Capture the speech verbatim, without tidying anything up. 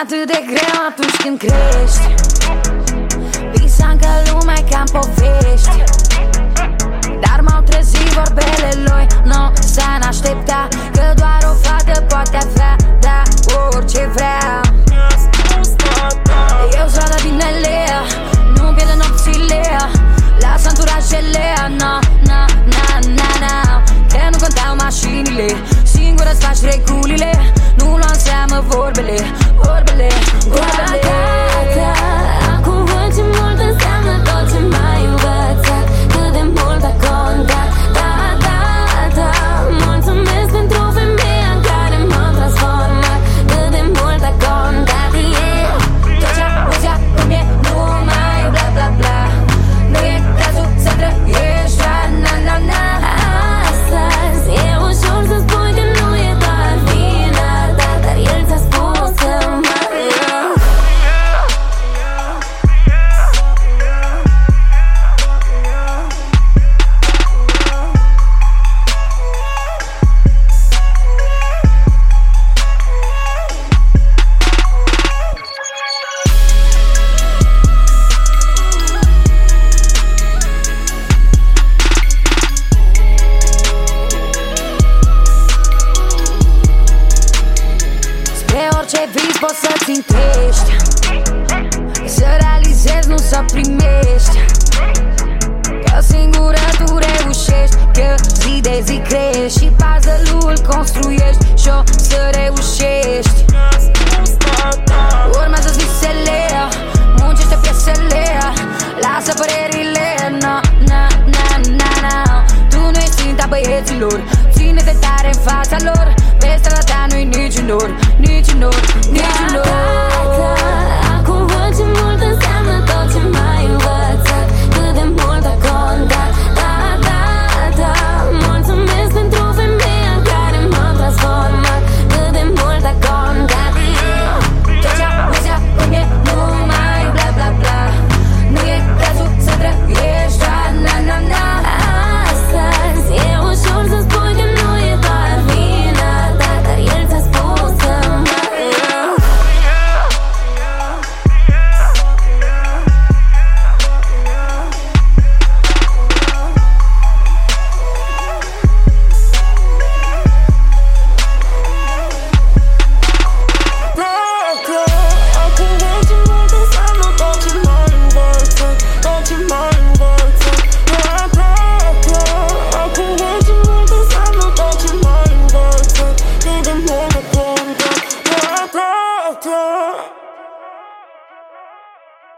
atât de greu atunci când crești. Visam că lumea e ca-n povești, dar m-au trezit vorbele lui. Nu s-a n-aștepta că doar o fată poate avea, da, orice vrea. Eu strada din elea, nu pierde nopțile, lasă anturajele, na, na, na, na, na. Că nu contau mașinile, singură-ți faci regulile. Nu lua în seamă vorbele, vorbele, vorbele. Gata, acum văd ce mult înseamnă tot ce m-ai învățat, cât de mult a contat. Da, da, da, mulțumesc pentru femeia în care m-am transformat, cât de mult a contat, yeah. Tot ce auzi acum e numai bla bla bla. Nu e cazul să trăiești, na na na. Astăzi e ușor să spui că nu e doar vina ta, dar el ți-a spus că mă ia. Spre orice vis poți să-ți întești,